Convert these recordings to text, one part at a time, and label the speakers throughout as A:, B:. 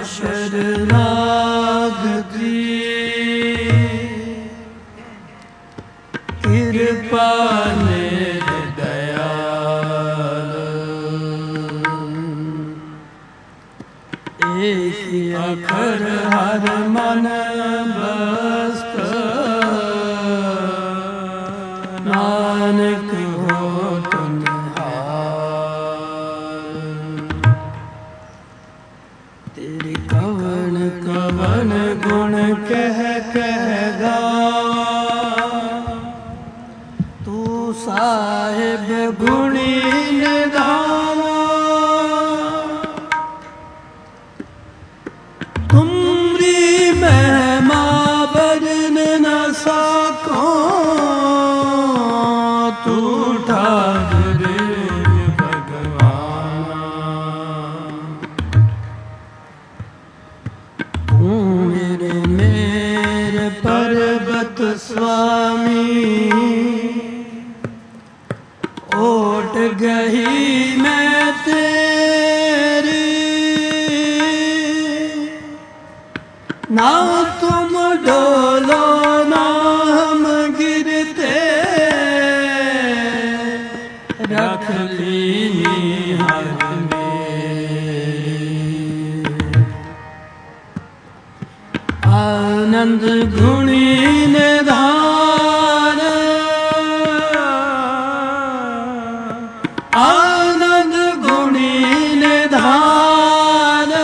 A: शरणागति कृपा अखर हर मन बस्त नानक हो तुनिहार। तेरी कवन कवन गुण कह गावा, तू साहिब गुणी निधावा। तुमरी महिमा बरन न सको, तू ठाकुर भगवान। तू मेरे पर्वत स्वामी, ओट गही मैं तेरी। ना तुम डोलो ना हम गिरते, रख लीनी हाथ मेरी। आनंद गुणी निधान, आनंद गुणी निधान।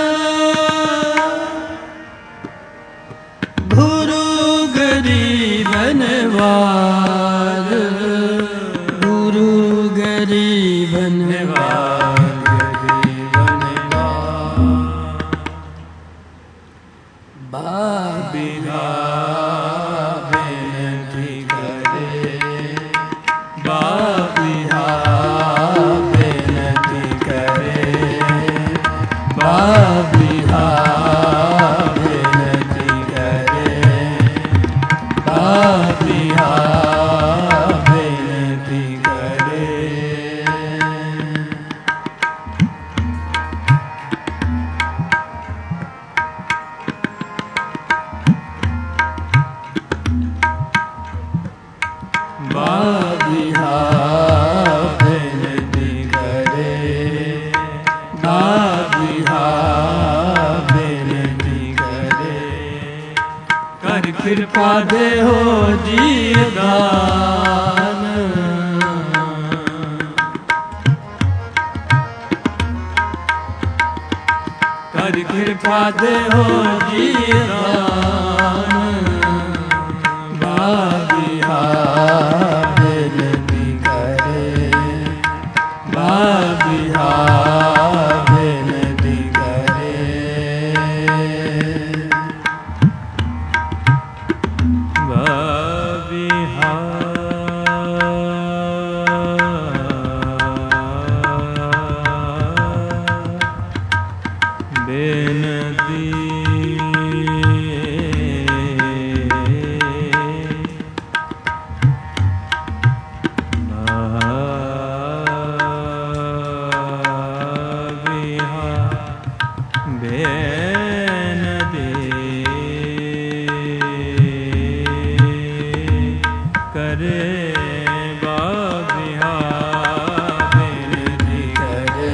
A: गुरु गरीबन वार, गुरु गरीबन वार, गरीबन वार। बाबिहा बेनती करे, बाबिहा बेनती करे, बाबिहा बेनती करे, बाबिहा बेनती करे। बाबिहा बेनती करे, बाबिहा बेनती करे। कर कृपा दे हो जीदान, कर कृपा दे हो जीदान। बाबिहा बेनती करे, बाबिहा बेनती करे। बाबिहा बेनती करे। बाबिहा बेनती करे,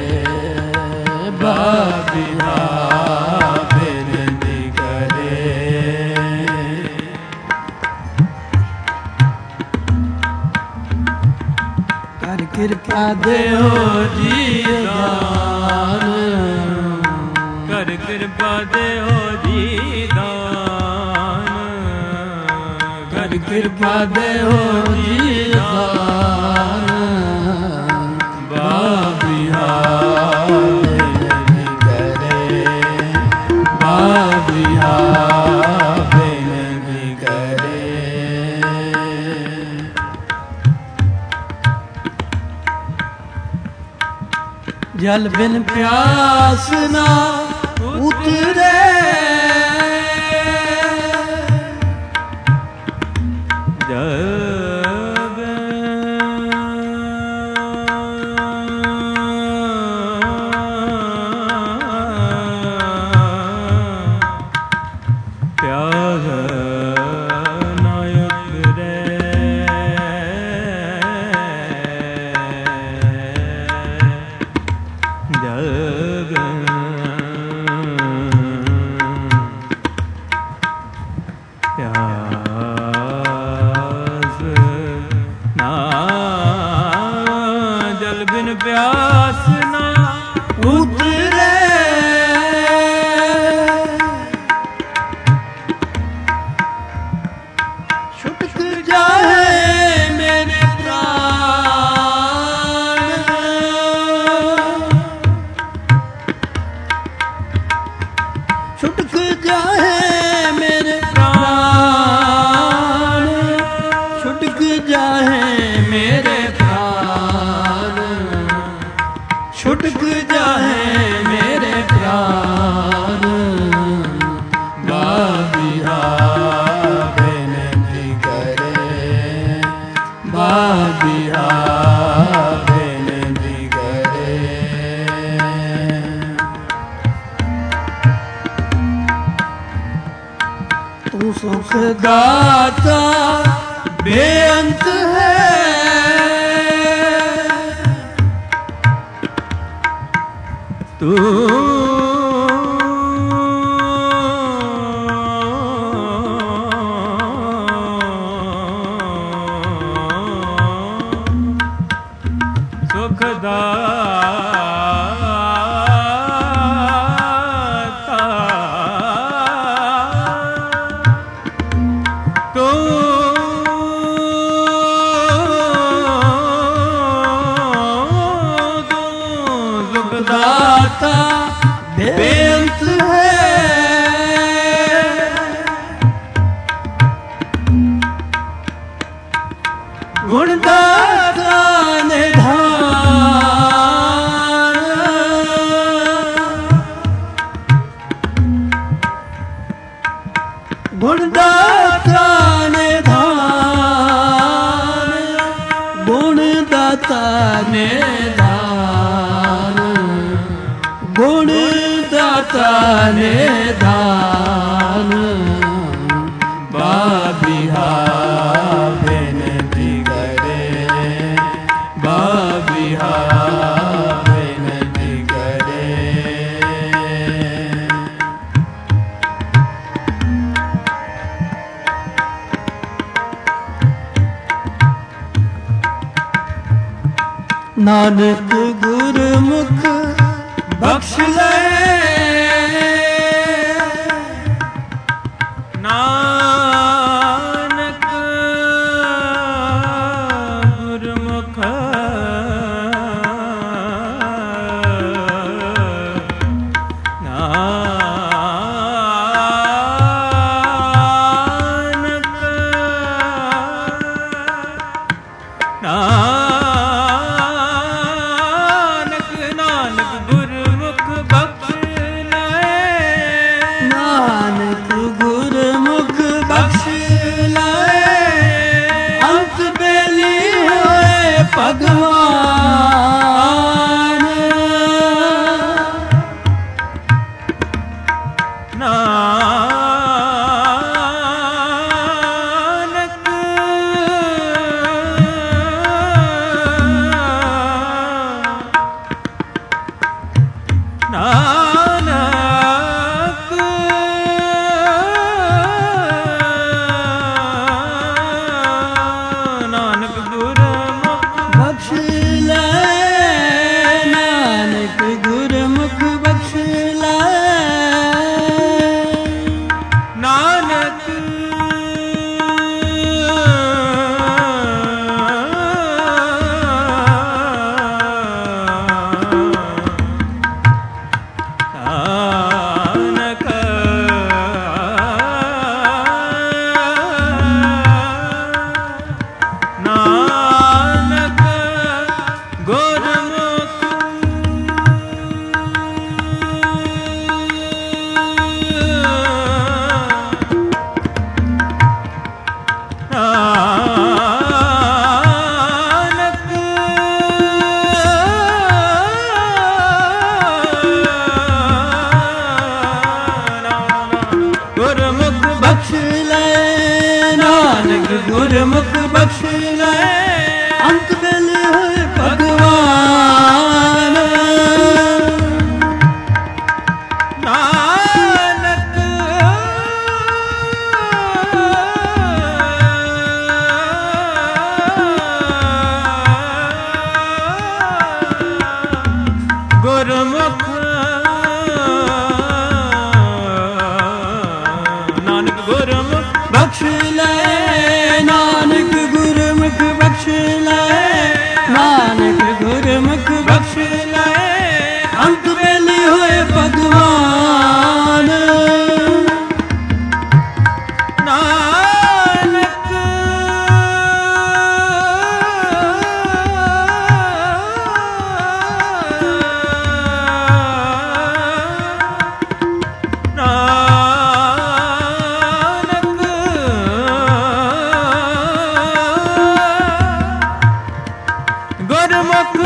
A: बाबिहा बेनती करे। कर कृपा दे हो जीदान, कर कृपा दे हो जीदान, कर कृपा दे हो जीदान। बाबिहा बेनती करे, बाबिहा बेनती करे। जल बिन प्यास ना उतरे, जब ਪਿਆਸ ਨਾ
B: ਉਤਰੇ ਛੁਟਕ ਜਾਏ ਮੇਰੇ ਪ੍ਰਾਣ ਛੁਟਕ ਜਾਏ ਮੇਰੇ ਪ੍ਰਾਣ ਛੁਟਕ ਜਾਏ ਮੇਰੇ ਪ੍ਰਾਣ ਛੁਟਕ ਜਾਏ ਮੇਰੇ ਪ੍ਰਾਣ ਬਾਬਿਆ ਬੇਨਤੀ ਕਰੇ ਬਾਬਿਆ ਬੇਨਤੀ ਕਰੇ ਤੂੰ ਸੁਖ ਦਾਤਾ ਬੇਅੰਤ ਹੈ ਤੂੰ
A: ਸੁਖ ਦਾਤਾ ਤੂੰ ਸੁਖ ਦਾਤਾ
B: ਬੇਅੰਤ ਹੈ ਗੁਣ ਦਾਤਾ ਨਿਧਾਨ ਗੁਣ ਦਾਤਾ ਨਿਧਾਨ ਗੁਣ ਦਾਤਾ ਨਿਧਾਨ ਗੁਣ ਦਾਤਾ ਨਿਧਾਨ ਬਾਬਿਆ ਬੇਨਤੀ ਕਰੇ ਬਾਬਿਆ ਬੇਨਤੀ ਕਰੇ ਨਾਨਕ ਗੁਰਮੁਖ ਬਖਸ਼ ਲੈ
A: ਨਾਨਕ ਗੁਰਮੁਖ ਨਾਨਕ ਨਾਨਕ ਗੁਰਮੁਖ ਬਖਸ਼ ਲੈ
B: ਨਾਨਕ ਗੁਰਮੁਖ ਬਖਸ਼ ਲੈ ਅੰਤ ਬੇਲੀ ਹੋਏ ਭਗਵਾਨ
A: ਨਾਨਕ ਨਾਨਕ ਨਾਨਕ ਗੁਰਮੁਖ
B: ਬਖਸ਼ ਲੈ ਨਾਨਕ ਗੁਰਮੁਖ ਬਖਸ਼ ਲੈ
A: ਨਾਨਕ ਨਾਨਕ ਨਾਨਕ ਗੁਰਮੁਖ ਨਾਨਕ ਗੁਰਮੁਖ
B: ਬਖਸ਼ ਲੈ ਨਾਨਕ ਗੁਰਮੁਖ ਬਖਸ਼ ਲੈ ਅੰਤ ਵੇਲੇ ਹੋਏ ਭਗਵਾਨ
A: ਨਾਨਕ गुरमुख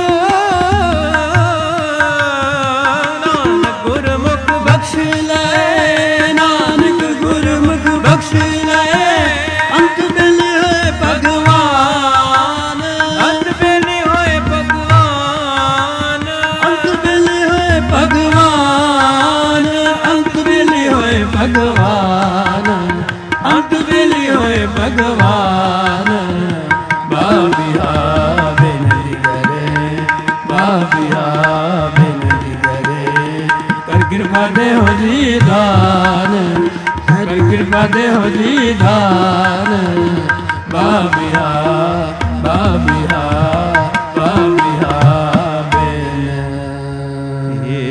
A: नानक गुरमुख
B: बख्श ले, नानक गुरमुख बख्श ले, अंत बेले होए भगवान,
A: अंत बेले होए भगवान,
B: अंत बेले होए भगवान, अंत बेले होए भगवान, अंत बेले होए भगवान। बाबिया बेनती करे, बाबिया बेनती करे, कर कृपा दे हो जी दान, कर कृपा दे हो जी दान। बाबिया बाबिया बाबिया बेनती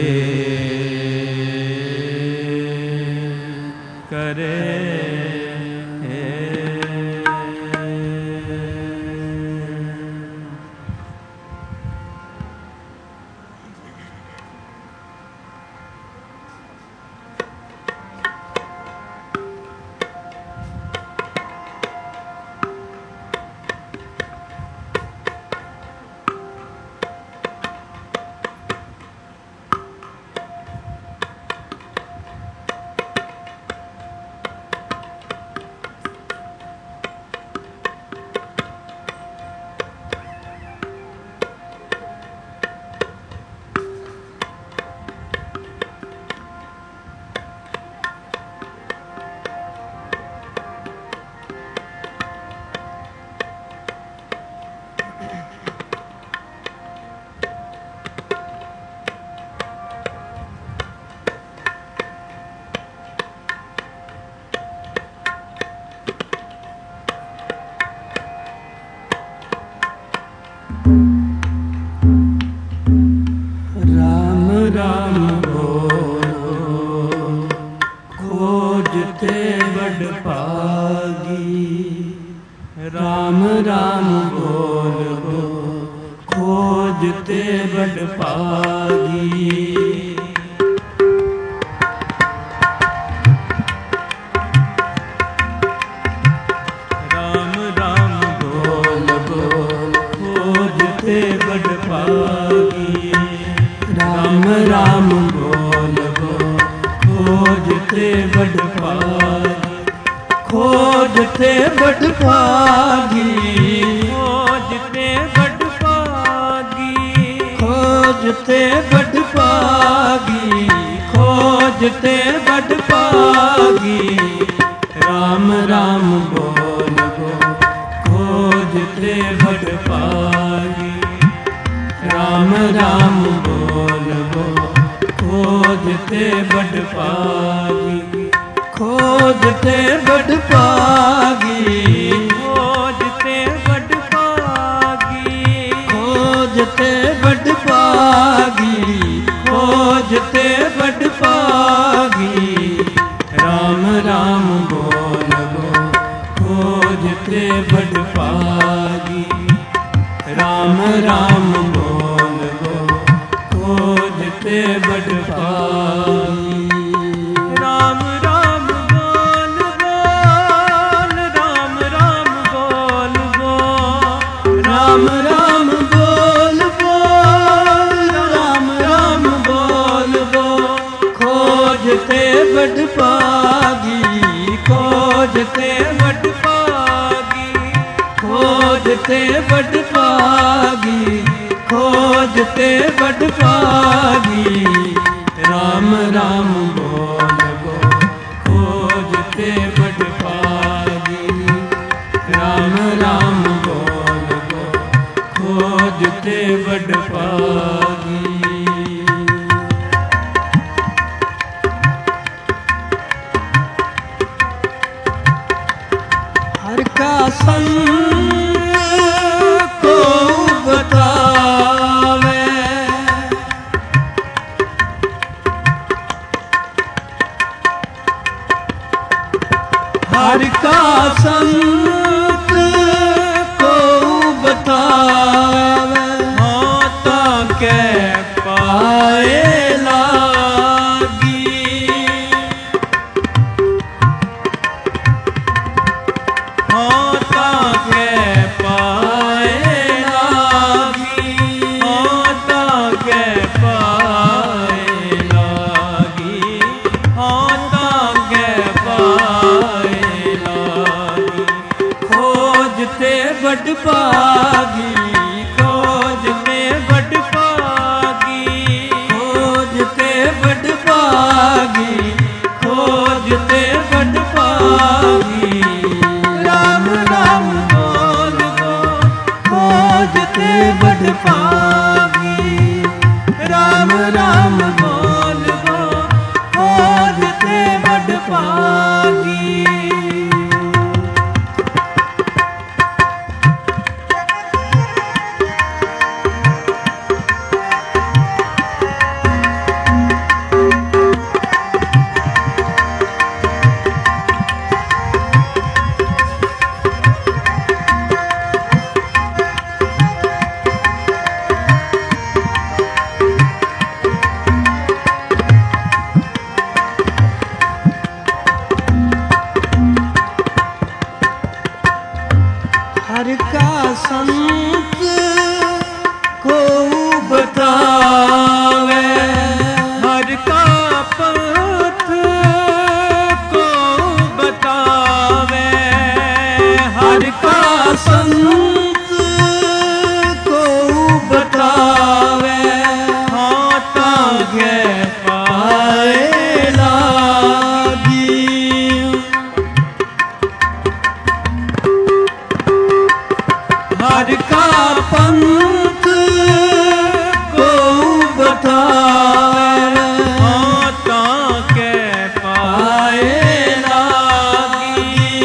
A: करे
B: राम राम बोलो, खोजते बड़ पागी।
A: राम राम बोल बोल खोजते बड़ पागी।
B: राम राम बोल बोल खोजते बड़ पागी, खोजते बड़ पागी,
A: खोजते बड़ पागी,
B: खोजते बड़ पागी, खोजते बड़ पागी। राम राम बोल बोल खोजते बड़ पागी। राम राम बोल बोल खोजते बड़ पागी, खोजते बड़ पागी,
A: खोजते बड़ पागी,
B: खोजते बड़ पागी, खोजते बड़ पागी। राम राम बोल बोल खोजते बड़ पागी। राम राम बोल बोल खोजते बड़ पागी।
A: राम राम बोल बोल, राम राम बोल बोल,
B: राम राम बोल बोल, राम राम बोल बोल। खोजते बड़ पागी, खोजते बड़ पागी, खोजते बड़ पागी, खोजते बड़ पागी। राम राम बोल बोल खोजते बड़ पागी। राम राम बोल बोल खोजते बड़ पागी। हर का संग को बतावे, हर का संत को बतावे।
A: होता के
B: पाए लागी,
A: होता
B: बड़ पागी। राम राम बोल वो खोजते बड़ पागी। हर का संत को बतावे,
A: हर का पथ को बतावे,
B: हर का संत को बतावे।
A: हाँ तागे
B: पाए लागी। हर का पंथ को बतावे,
A: हाँ तागे
B: पाए लागी।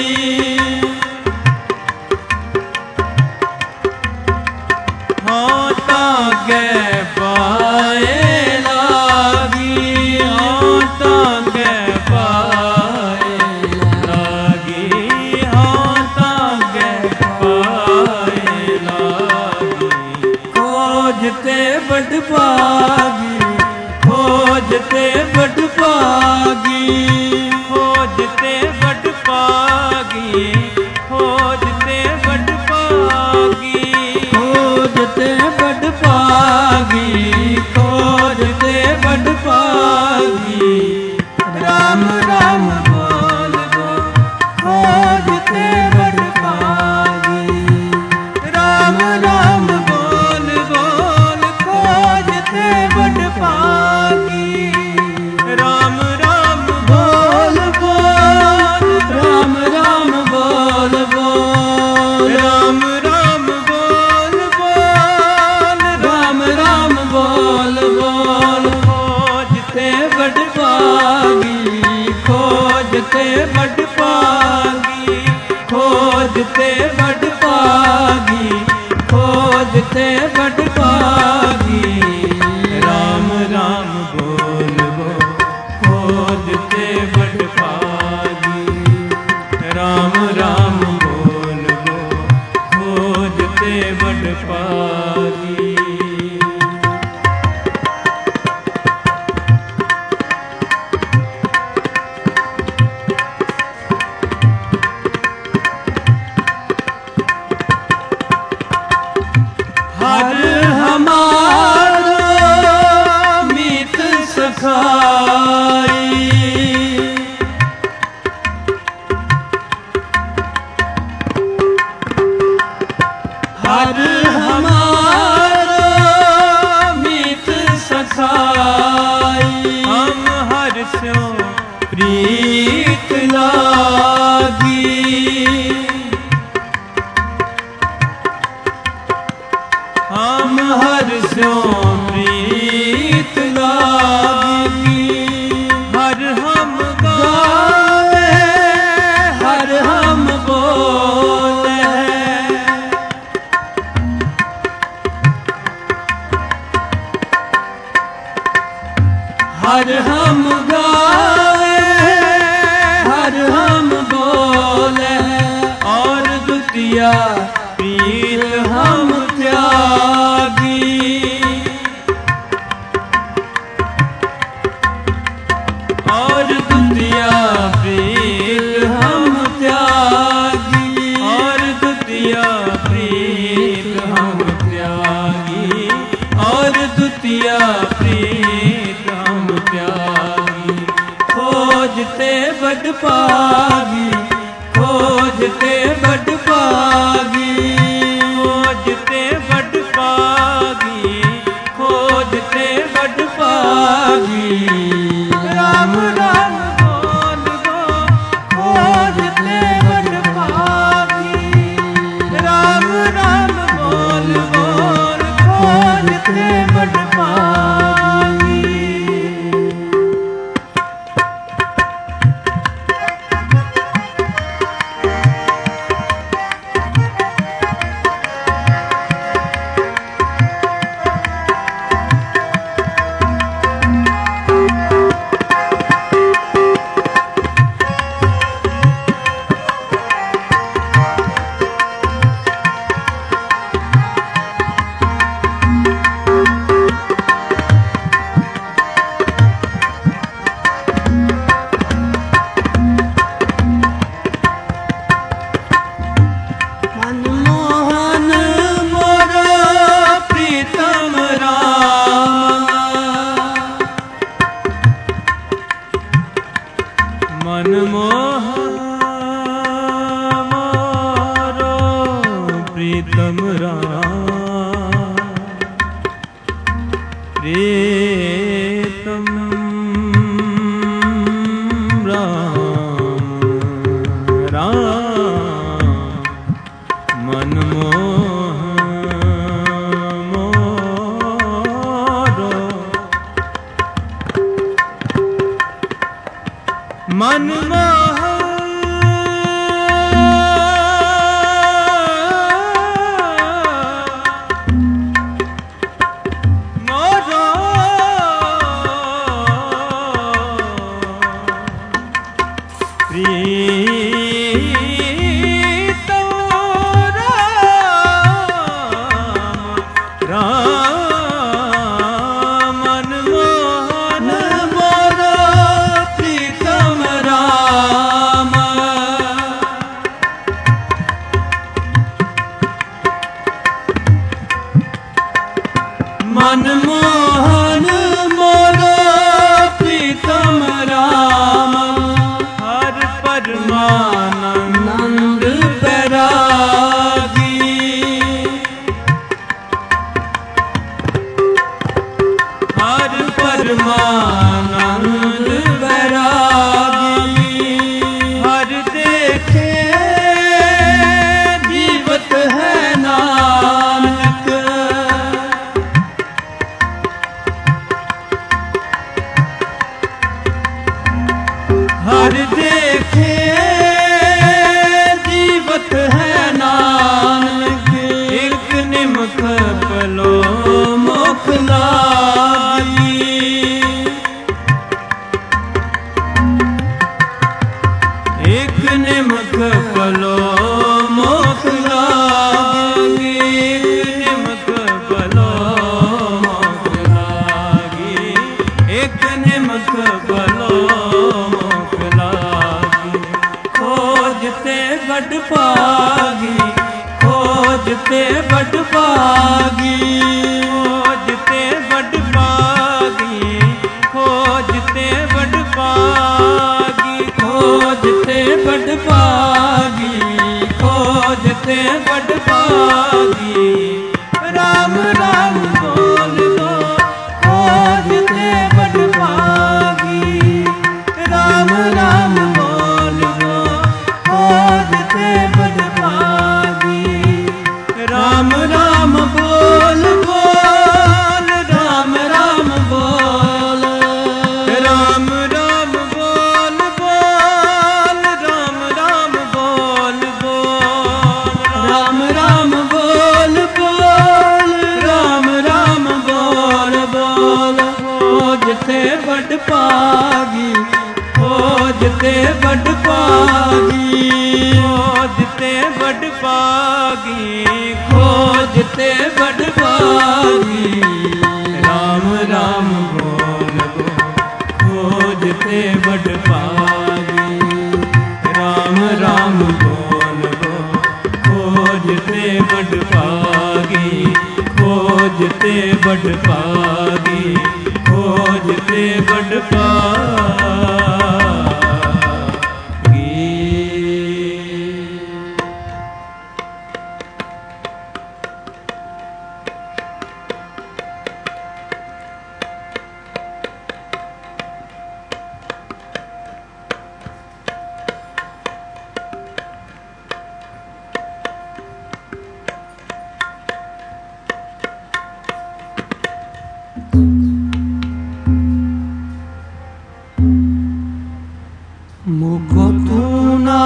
A: हाँ तागे
B: पाए लागी।
A: हाँ तागे पाए लागी। हाँ तागे पाए लागी।
B: खोजते बड़ पागी, खोजते बड़ पागी।
A: खोजते बड़ पागी, खोजते बड़ पागी।
B: खोजते बड़ पागी, खोजते बड़ पागी। राम राम बोल वो खोजते बड़ पागी। राम राम बोल बोल खोजते बड़ पागी।
A: राम राम
B: बोल बोल राम राम बोल बोल।
A: राम राम बोल बोल,
B: राम राम बोल बोल।
A: खोजते
B: बड़ पागी, खोजते बड़ पागी। खोजते बड़ पागी, खोजते बड़ पागी।
A: राम राम बोल वो खोजते बड़ पागी। राम राम बोल वो खोजते बड़ पागी।
B: हर हमारो मीत सखाई। हर हमारो मीत सखाई।
A: हम हर स्यों
B: प्रीत लागी।
A: हम
B: हर स्यों प्रीत लागी।
A: हर हम
B: गावे हर हम बोले। हर हम गावे हर हम बोले। और दुतिया पीर हम त्यागी। और दुतिया पीर हम त्यागी।
A: और दुतिया प्रीत हम त्यागी।
B: और दुतिया
A: प्रीत हम त्यागी।
B: खोजते बड़ पागी, खोजते बड़ पागी।
A: खोजते बड़ पागी,
B: खोजते बड़ पागी। राम राम बोल वो खोजते बड़ पागी। राम राम बोल बोल मन मनमोहन मोरो प्रीतम राम हर परमानंद बैरागी हर परमानंद बैरागी हर देखे जीवत है नानक हर देखे जीवत है नानक एक निमख पलो मोख लागी एक निमख पलो मोख लागी निमख पलो मोख लागी एक निमख पलो खोजते बड़ पागी खोजते बड़ पागी खोजते बड़ पागी खोजते बड़ पागी खोजते बड़ पागी खोजते बड़ पागी राम राम बोल दो खोजते बड़ पागी राम राम बोल दो खोजते बड़ पागी राम राम बोल बोल राम राम बोल राम राम बोल बोल राम राम बोल बोल राम राम बोल बोल राम राम बोल बोल खोजते बड़ पागी खोजते बड़ पागी खोजते बड़ पागी खोजते बड़ पागी राम राम बोल खोजते बड़ पागी राम राम बोल खोजते बड़ पागी खोजते बड़ पागी खोजते बड़ पागी मुझको तू ना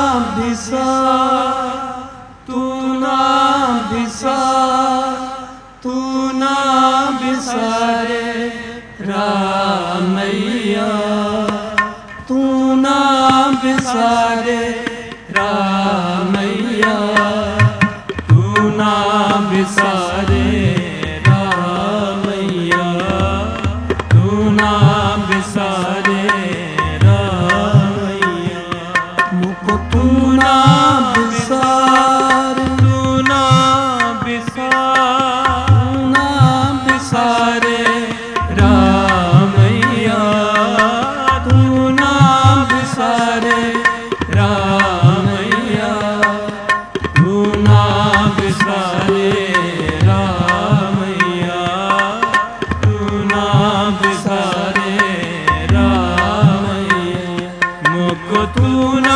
B: बिसार तू ना बिसार तू ना बिसारे रामैया तू ना बिसारे रामैया तू ना बिसारे रामैया तू ना बिसारे तू ना बिसार तू ना बिसारे रामैया तू ना बिसारे रामैया तू ना बिसारे रामैया तू ना बिसारे रामैया मुझको तू ना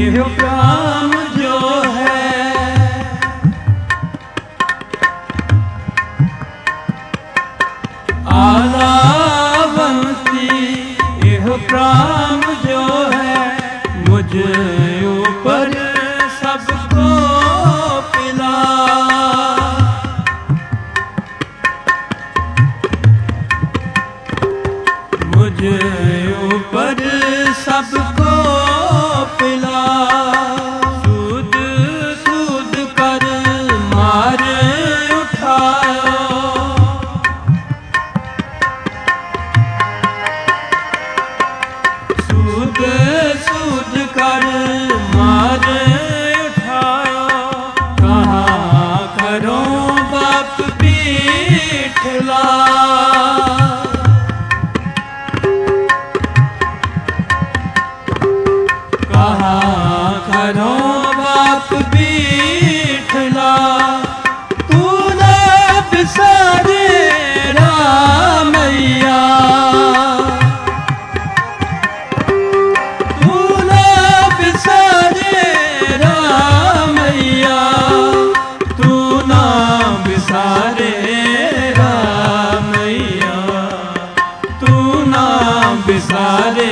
B: यह काम जो है आलावंती, यह काम जो है मुझ ऊपर सबको पिला। मुझ ऊपर सबको पिला। सूद सूद कर मार उठायो, सूद सूद कर मार उठायो। कहाँ करो बाप पीठला, करो बाप बीठला। तू ना बिसारे रामैया, तू ना बिसारे रामैया, तू ना बिसारे रामैया, तू ना बिसारे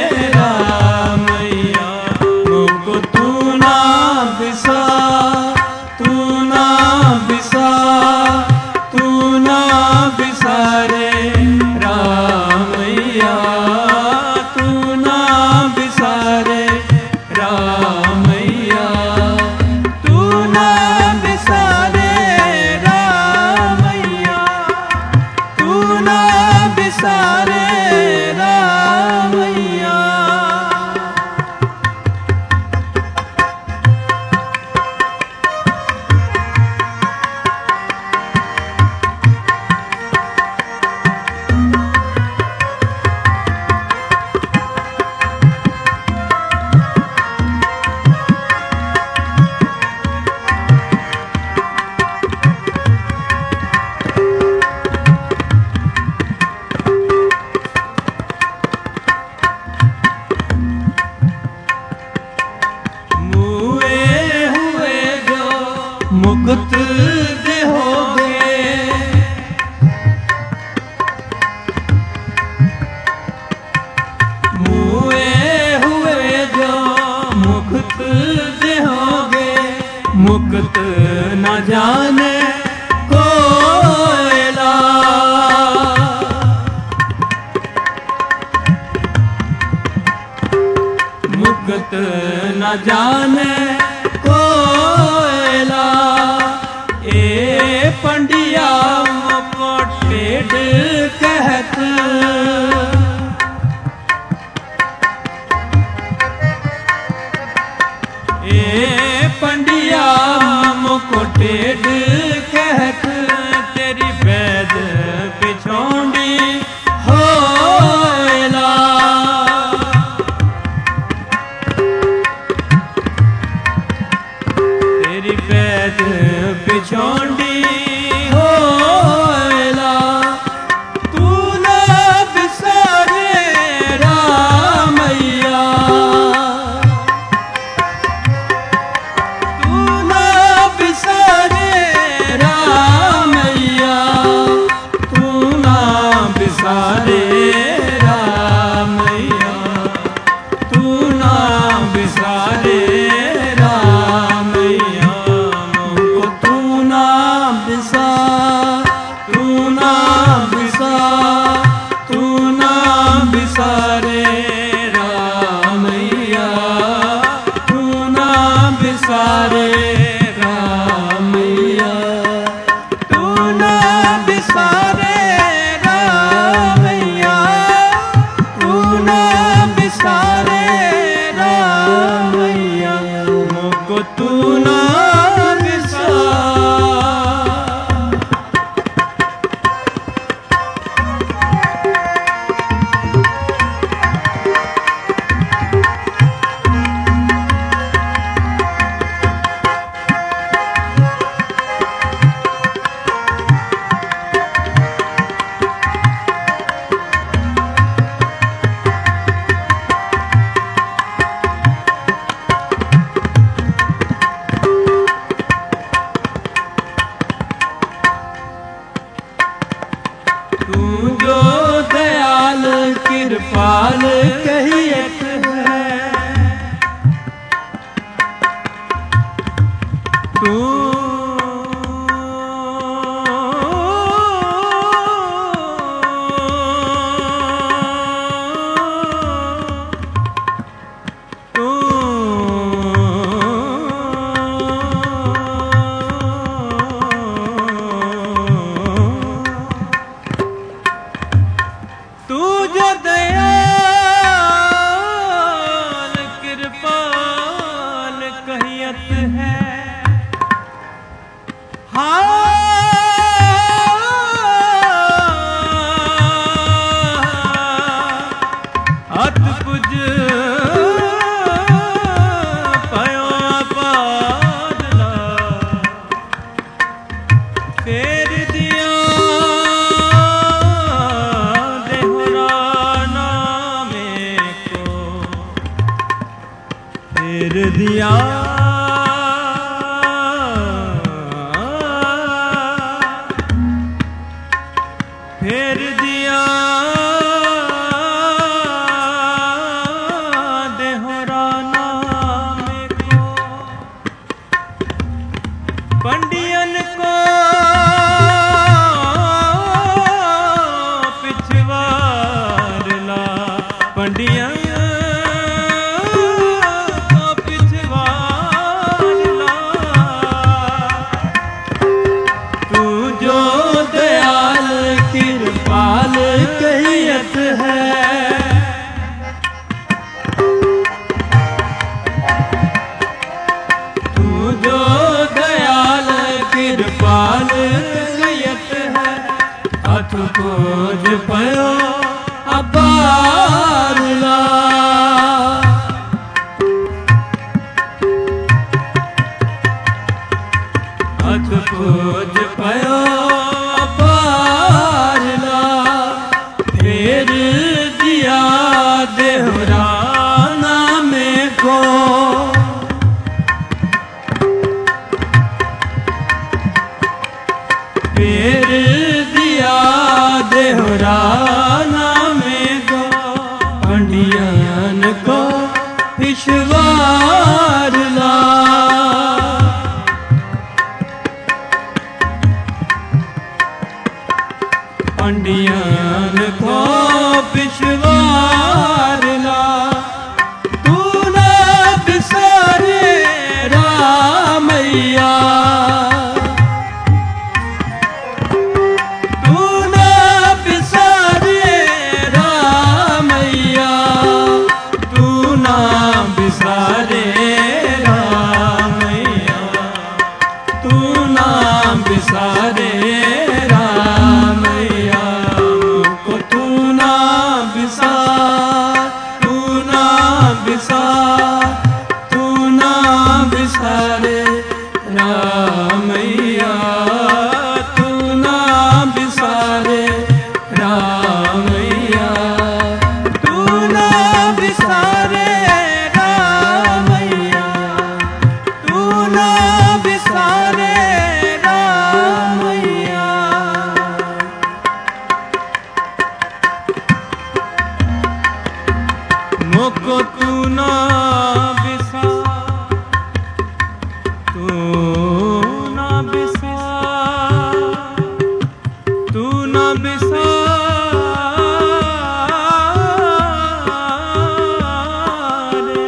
B: मुक्त देहोगे। मुए हुए जो मुक्त देहोगे, मुक्त न जाने कोयला। मुक्त न जाने कोयला। ए पंडिया को टेढ़ कहत, ए पंडिया को टेढ़ कहत, तेरी वैद पिछोंडी होयला। तेरी वैद पिछोंडी होयला। तू ना बिसारे रामैया, तू ना बिसारे रामैया, तू ना बिसारे रामैया, तू ना बिसारे रामैया। तू ना बिसा, तू ना बिसा, तू ना बिसारे रामैया, तू ना बिसारे रामैया, तू ना बिसारे रामैया, तू ना बिसारे रामैया। मुझको तू ना फेर दिया फेर दिया देहरा नाम को पंडियन को पिछवार ला पंडियन खोज पयो अपार ला अथ खोज पयो अपार ला फेर दिया देहरा नाम को फेर देहरा नाम को पंडियन को पिछवार ला पंडियन को पिछवार ला तू न बिसारे रामैया मोको तू ना बिसार तू ना बिसार तू ना बिसार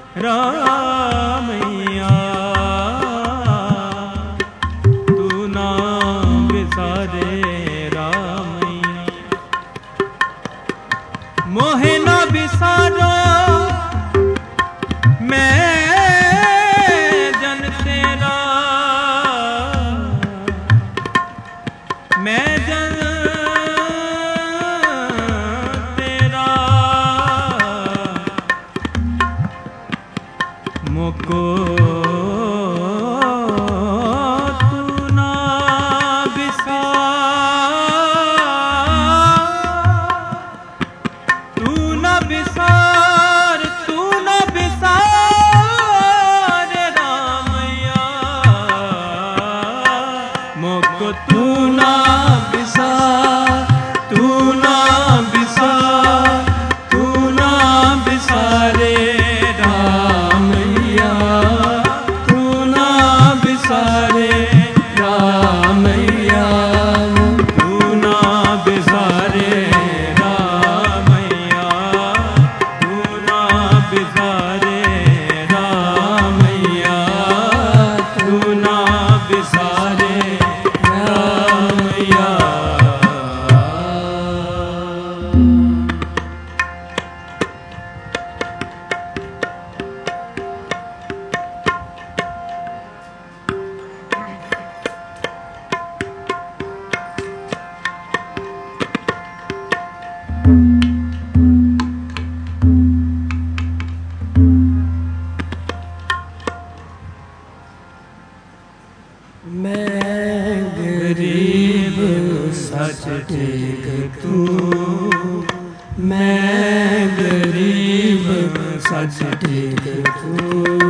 B: रामैया तू ना बिसारे रामैया मोहे ना बिसारो मोको तू ना बिसार तू ना बिसार तू ना बिसार रामैया मोको तू ना बिसार तू ना बिसार तू ना बिसारे सच ठीक तू, मैं गरीब सच ठीक तू।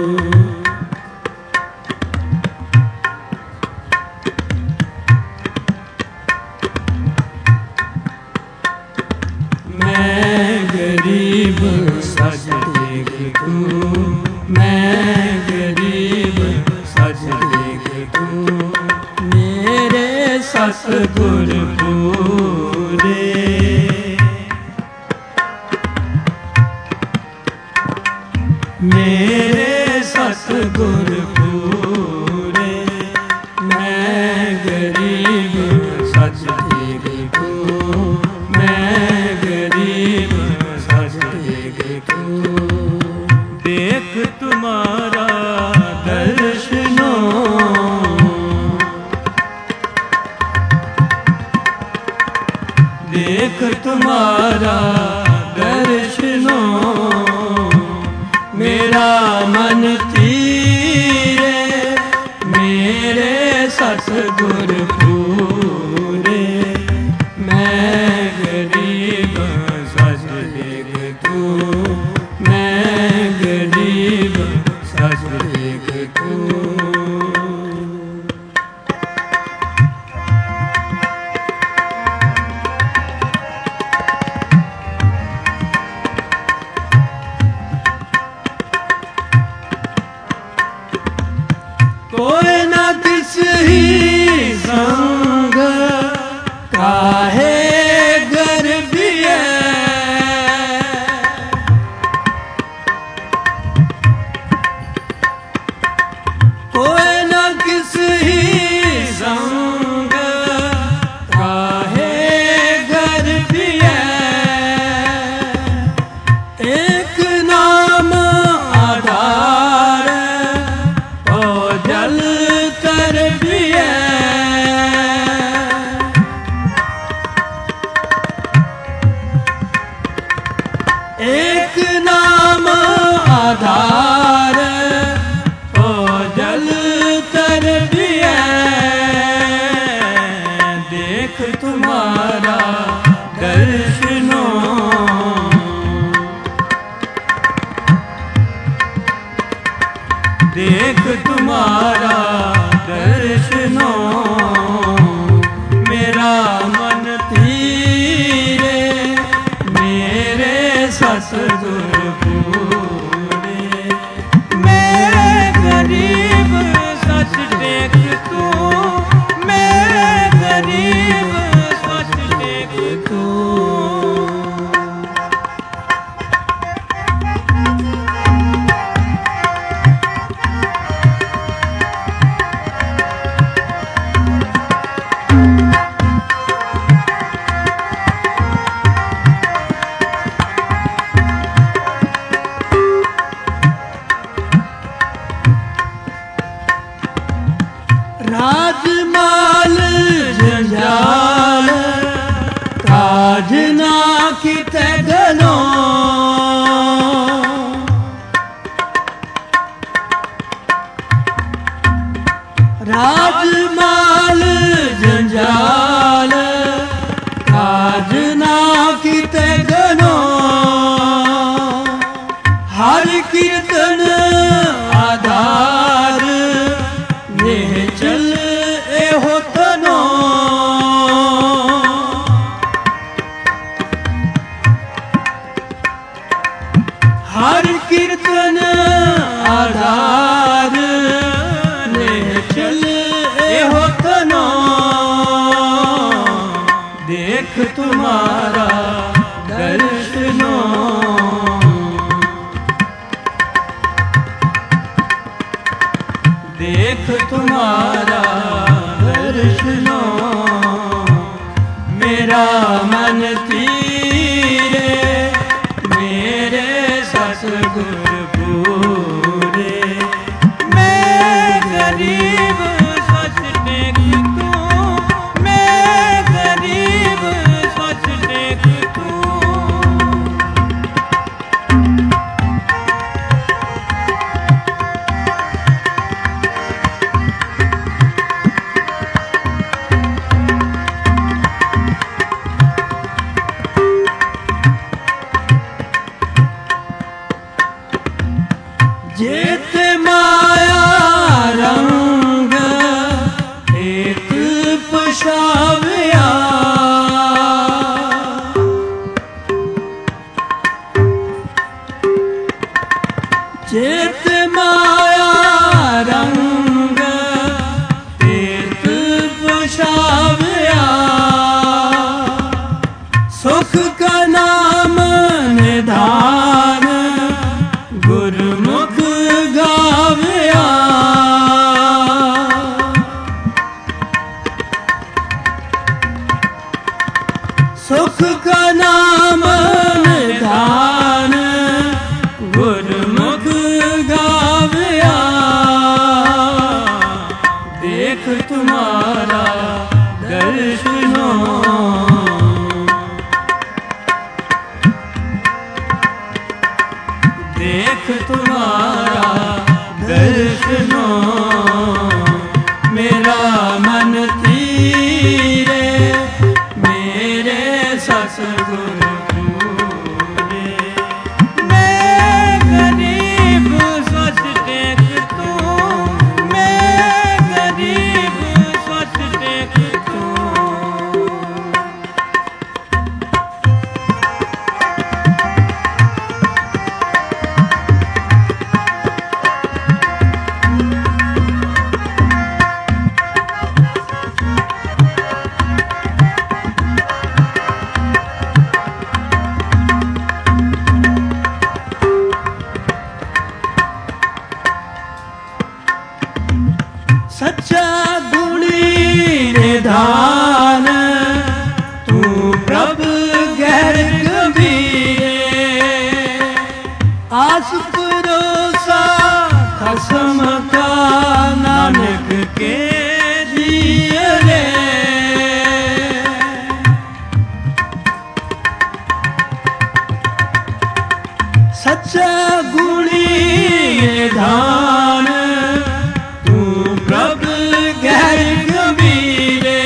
B: मन तीरे मेरे सतगुर पूरे। मैं गरीब सच देख तू, मैं गरीब सच देख तू। कोई न किस ही संग काहे गर्भी है, कोई न किस ही संग काहे गर्भी है। एक नाम आधार जल कर भी है, एक नाम आधार ओ जल कर भी है। देख तुम्हारा दर्शनों, देख तुम्हारा दर्शनों, मेरा मन तीरे मेरे सतगुर पूरे। मैं गरीब सच देख तू, मैं गरीब सच देख तू। राजमाल जंजाल काज ना किते गनो, राजमाल जंजाल काज ना किते गनो। हर कीर्तन आधार चल एहो तनो, हर कीर्तन आधार ने चल एहो तनो। देख तुम्हारा दर्शनों, देख तुम्हारा दर्शनों, मेरा मन तीरे मेरे सतगुर पूरे। मैं गरीब सच देख तू, मैं गरीब सच देख तू। जेत माया रंग एक पशाव्या, जेत माया रंग एक पशाव्या। सुख का नाम निधान गुरमुख गाव्या। सुख का नाम निधान गुरमुख गाव्या। सच्चा गुणी निधान तू प्रभु गैर गंभीरे आस भरोसा खसम का नानक के दिए रे सच्चा गुणी निधान तू प्रभु गैर गंभीरे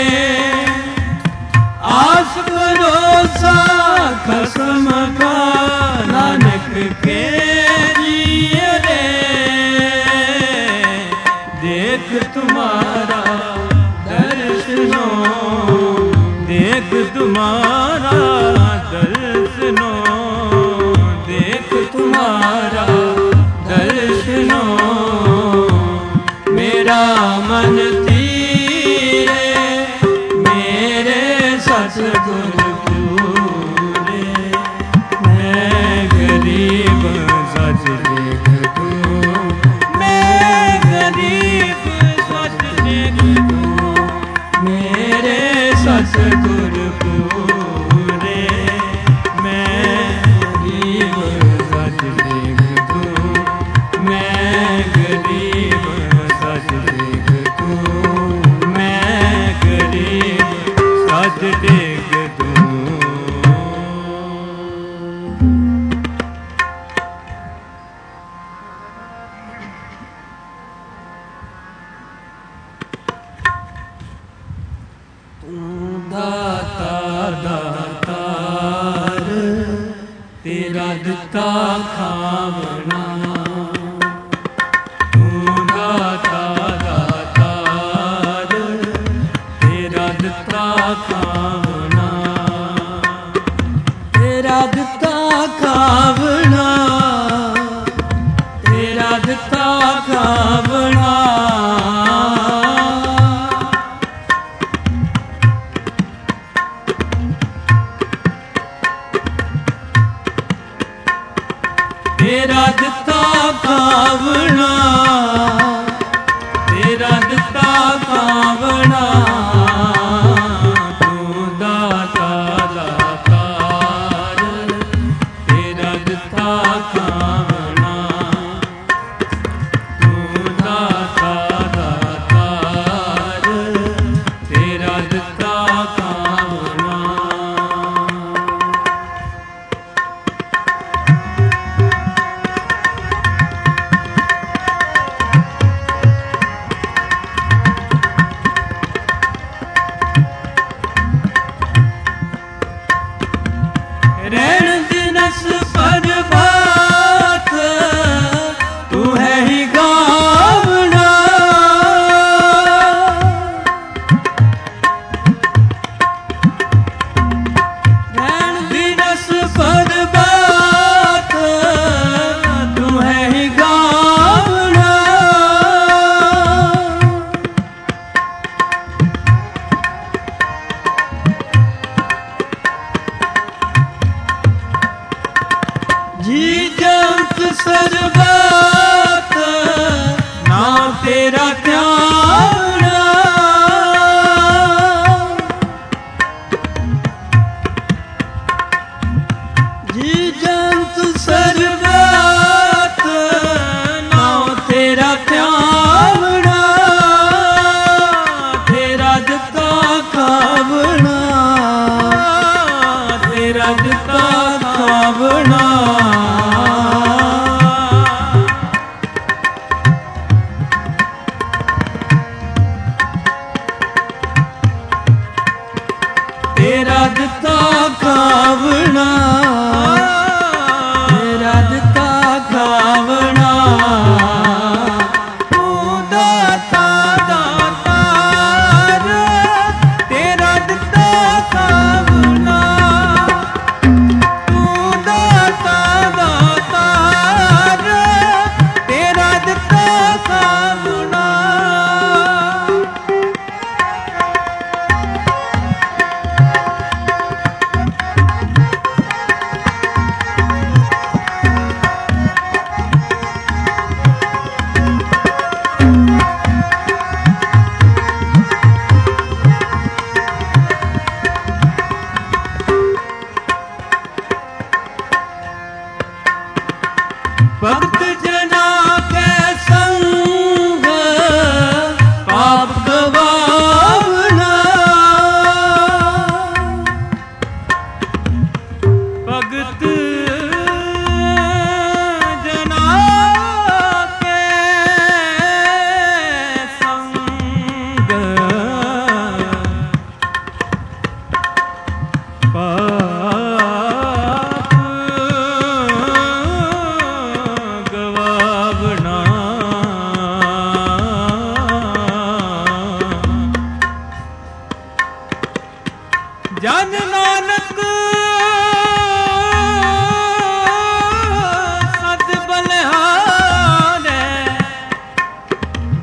B: आस भरोसा खसम का नानक के लिए रे देख तुम्हारा दर्शनो देख तुम्हारा दर्शनो देख तुम्हारा दर्शनो मेरा मन तीरे मेरे सतगुरु पूरे मैं गरीब सच देख तू मैं गरीब सच देख तू मेरे सतगुरु पूरे मैं गरीब सच देख तू मैं गरीब सच देख तू मैं गरीब सच देख तू दाता दातार तेरा दिता खावना तू दाता दातार तेरा दिता खावना तेरा दिता खावना तेरा दिता खावना तेरा दिता खावना तेरा दिता खावना तू दाता दातार तेरा दिता खावना तू दाता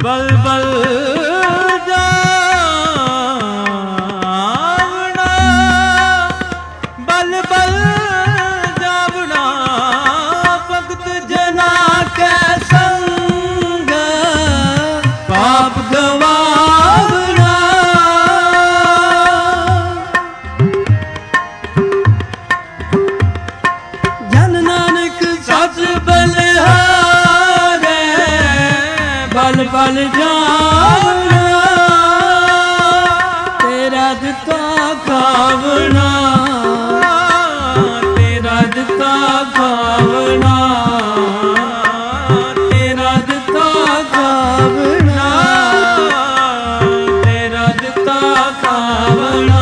B: ਬਲ ਬਲ ਜਾਵਣਾ, ਬਲ ਬਲ ਜਾਵਣਾ, ਭਗਤ ਜਨਾ ਕੈ ਸੰਗ ਪਾਪ ਗਵਾਵਣਾ। ਜਨ ਨਾਨਕ ਸੱਚ ਬਲਿਹਾਰੇ, ਬਲ ਬਲ ਜਾਵਣਾ, ਤੇਰਾ ਦਿੱਤਾ ਖਾਵਣਾ, ਤੇਰਾ ਦਿੱਤਾ ਖਾਵਣਾ, ਤੇਰਾ ਦਿੱਤਾ ਖਾਵਣਾ, ਤੇਰਾ ਦਿੱਤਾ ਖਾਵਣਾ।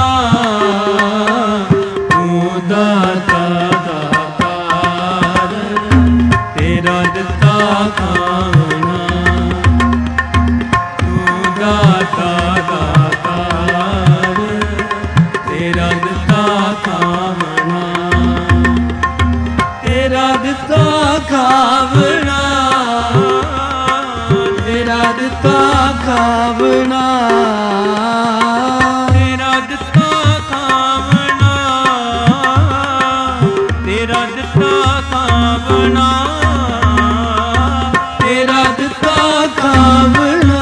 B: ਤੂੰ ਦਾਤਾ ਦਾਤਾਰ, ਤੇਰਾ ਦਿੱਤਾ ਖਾਵਣਾ, ਤੂੰ ਦਾਤਾ ਦਾਤਾਰ, ਤੇਰਾ ਦਿੱਤਾ ਖਾਵਣਾ, ਤੇਰਾ ਦਿੱਤਾ ਖਾਵਣਾ, ਤੇਰਾ ਦਿੱਤਾ ਖਾਵਣਾ, ਤੇਰਾ ਦਿੱਤਾ ਖਾਵਣਾ, ਤੇਰਾ ਦਿੱਤਾ ਖਾਵਣਾ, ਤੇਰਾ ਦਿੱਤਾ ਖਾਵਣਾ,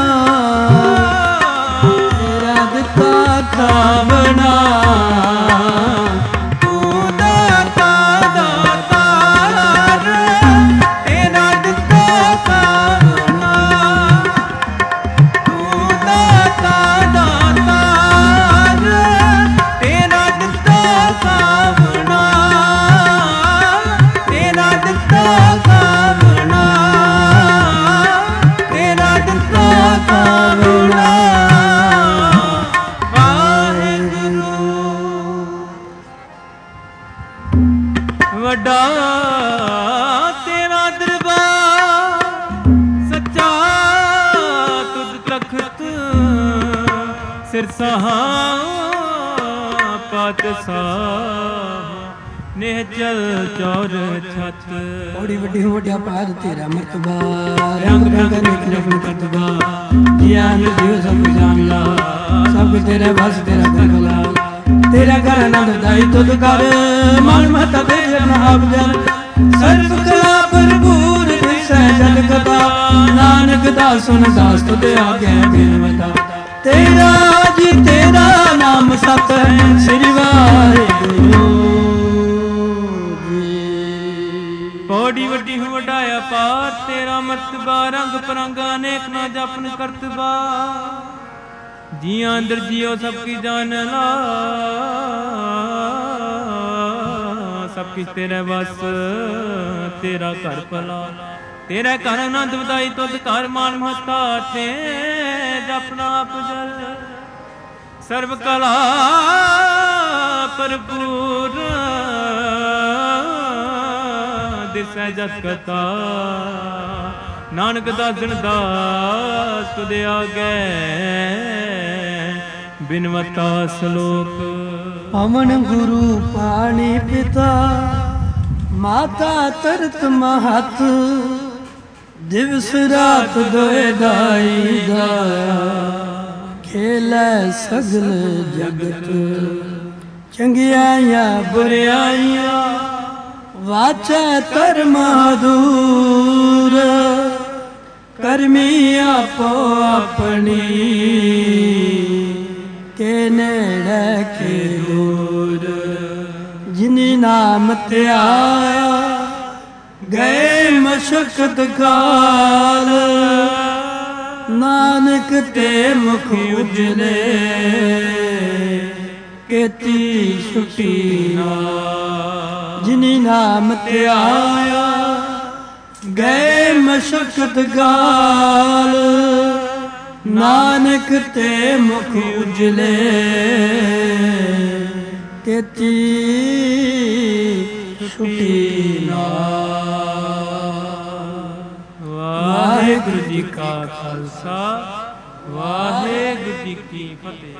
B: ਤੇਰਾ ਦਿੱਤਾ ਖਾਵਣਾ। ਤੂੰ ਦਾਤਾ ਦਾਤਾਰ, ਤੇਰਾ ਦਿੱਤਾ ਖਾਵਣਾ, ਤੂੰ ਦਾਤਾ ਦਾਤਾਰ, ਤੇਰਾ ਦਿੱਤਾ ਖਾਵਣਾ, ਤੇਰਾ ਦਿੱਤਾ ਖਾਵਣਾ, ਤੇਰਾ ਦਿੱਤਾ ਖਾਵਣਾ। ਵੱਡਾ ਤੇਰਾ ਦਰਬਾਰ ਸੱਚਾ, ਤੁਧ ਤਖਤ ਸਿਰਸਾ ਪਾਤਸ਼ਾਹ ਨਿਹਚਲ ਚੌਰ ਛਤ।
C: ਬੜੀ ਵੱਡੀ ਹੋ ਵੱਡਿਆ ਪਾਦ ਤੇਰਾ ਮਰਤਬਾ, ਰੰਗ ਰੰਗ ਨਿਕ ਰਫਨ ਕਰਤਬਾ, ਜਿਆਨ ਜੀਵ ਸਭ ਜਾਣ ਲਾ, ਸਭ ਤੇਰੇ ਬਸ ਤੇਰਾ ਕਰਲਾ, ਤੇਰਾ ਘਰ ਆਨੰਦ ਦਾਈ ਤੁਧ ਕਰ, ਮਨ ਮਹਤਾ ਦੇ ਜਨ ਆਪ ਜਨ, ਸਰਬ ਕਲਾ ਭਰਪੂਰ ਦਿਸੈ ਜਨ ਕਥਾ, ਨਾਨਕ ਦਾਸ ਸੁਨ ਦਾਸ ਤੁਧ ਆਗੇ ਬਿਨਵਤਾ। ਤੇਰਾ ਜੀ ਤੇਰਾ ਨਾਮ ਸਤ ਹੈ, ਸ੍ਰੀ ਵਾਹਿਗੁਰੂ ਜੀ।
B: ਬੜੀ ਵੱਡੀ ਹੋ ਵਡਾਇਆ ਪਾਰ ਤੇਰਾ ਮਰਤਬਾ, ਰੰਗ ਪਰੰਗ ਅਨੇਕ ਨਾ ਜਪਨ ਕਰਤਬਾ, ਜੀਆਂ ਅੰਦਰ ਜਿਉ ਸਭ ਕੀ ਜਾਨ ਲਾ, ਸਭ ਕੀ ਤੇਰੇ ਵਸ, ਤੇਰਾ ਘਰ ਭਲਾ, ਤੇਰਾ ਘਰ ਆਨੰਦ ਵਧਾਈ ਤੁਧ ਘਰ ਮਾਨ ਮਹਤਾ, ਤੇ ਜਪਨਾ ਆਪ ਜਲ ਸਰਬ ਕਲਾ ਭਰਪੂਰ ਦਿਸੈ ਜਸ ਕਥਾ, ਨਾਨਕ ਦਾਸਨ ਦਾਸ ਤੁਧ ਆਗੇ ਬਿਨਵਤਾ ਸਲੋਕ।
C: ਪਵਨ ਗੁਰੂ ਪਾਣੀ ਪਿਤਾ, ਮਾਤਾ ਤਰਤ ਮਹਤ, ਦਿਵਸ ਰਾਤ ਦੋਇ ਦਾਈ ਦਾਇਆ, ਖੇਲੈ ਸਗਲ ਜਗਤ, ਚੰਗਿਆਈਆਂ ਬੁਰਿਆਈਆਂ ਵਾਚੈ ਧਰਮ ਦੂਰ, ਕਰਮੀ ਆਪੋ ਆਪਣੀ ਕੇ ਨੇੜੇ ਕੇ ਦੂਰ, ਜਿਨੀ ਨਾਮ ਧਿਆਇਆ ਗਏ ਮਸ਼ਕਤ ਕਾਲ, ਨਾਨਕ ਤੇ ਮੁਖ ਉਜਲੇ ਕੀਤੀ ਛੁਟੀ ਨਾਲ। ਜਿਨੀ ਨਾਮ ਧਿਆਇਆ ਗਏ ਮਸ਼ਕਤ ਗਾਲ, ਨਾਨਕ ਤੇ ਮੁਖ ਉਜਲੇ ਕੀਤੀ ਛੁਟੀ ਨਾਲ। ਵਾਹਿਗੁਰੂ ਜੀ ਕਾ ਖਾਲਸਾ, ਵਾਹਿਗੁਰੂ ਜੀ ਕੀ ਫਤਿਹ।